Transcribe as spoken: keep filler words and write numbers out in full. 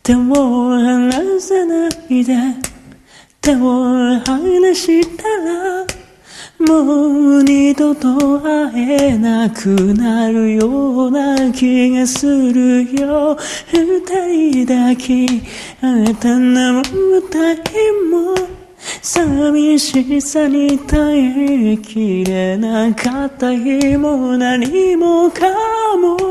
手を離さないで、手を離したらもう二度と会えなくなるような気がするよ。二人だけ会えたなもたいも寂しさに耐えきれなかった日も何もかも